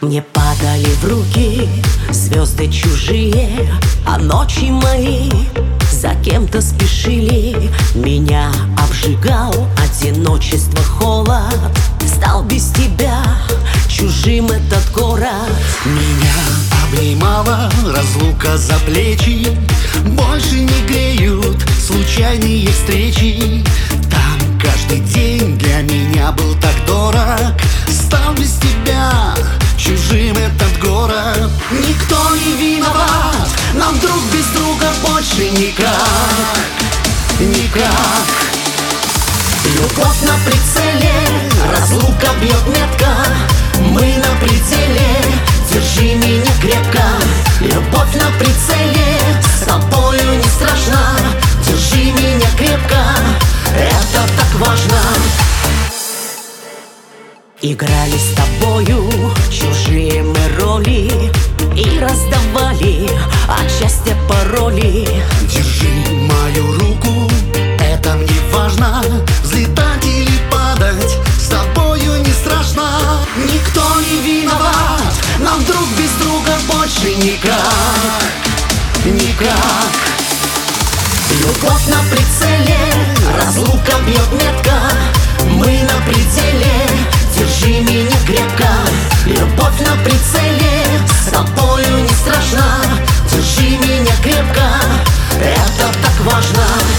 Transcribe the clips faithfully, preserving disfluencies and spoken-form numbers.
Мне падали в руки звезды чужие, а ночи мои за кем-то спешили. Меня обжигал одиночество, холод. Стал без тебя чужим этот город. Меня обнимала разлука за плечи. Больше не греют случайные встречи. Там каждый день для меня был так дорог. Стал без тебя чужим этот город. Никто не виноват, нам друг без друга больше никак, никак. Любовь на прицеле, разлука бьет метко. Мы на пределе, держи меня крепко. Любовь на прицеле, с тобою не страшно. Держи меня крепко, это так важно. Играли с тобою чужие мы роли и раздавали от счастья пароли. Держи мою руку, это мне важно. Взлетать или падать, с тобою не страшно. Никто не виноват, нам друг без друга больше никак, никак. Любовь на прицеле, разлука бьет метко. Мы на пределе, держи меня крепко. Любовь на прицеле, с тобою не страшно. Держи меня крепко, это так важно.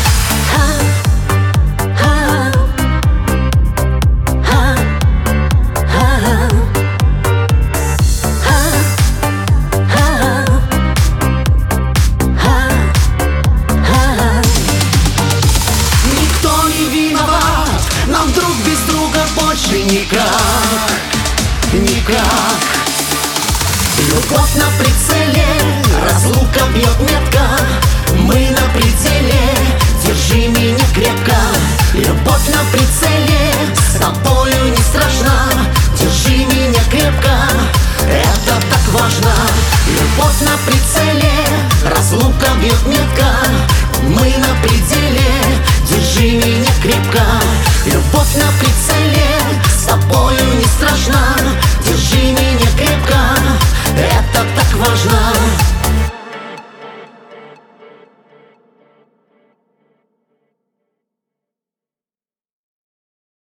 Нам друг без друга больше никак, никак. Любовь на прицеле, разлука бьет метко. Мы на пределе, держи меня крепко. Любовь на прицеле, с тобою не страшно. Держи меня крепко, это так важно. Любовь на прицеле, разлука бьет метко. Мы на пределе, держи меня крепко. Любовь на прицеле, с тобою не страшно. Держи меня крепко, это так важно.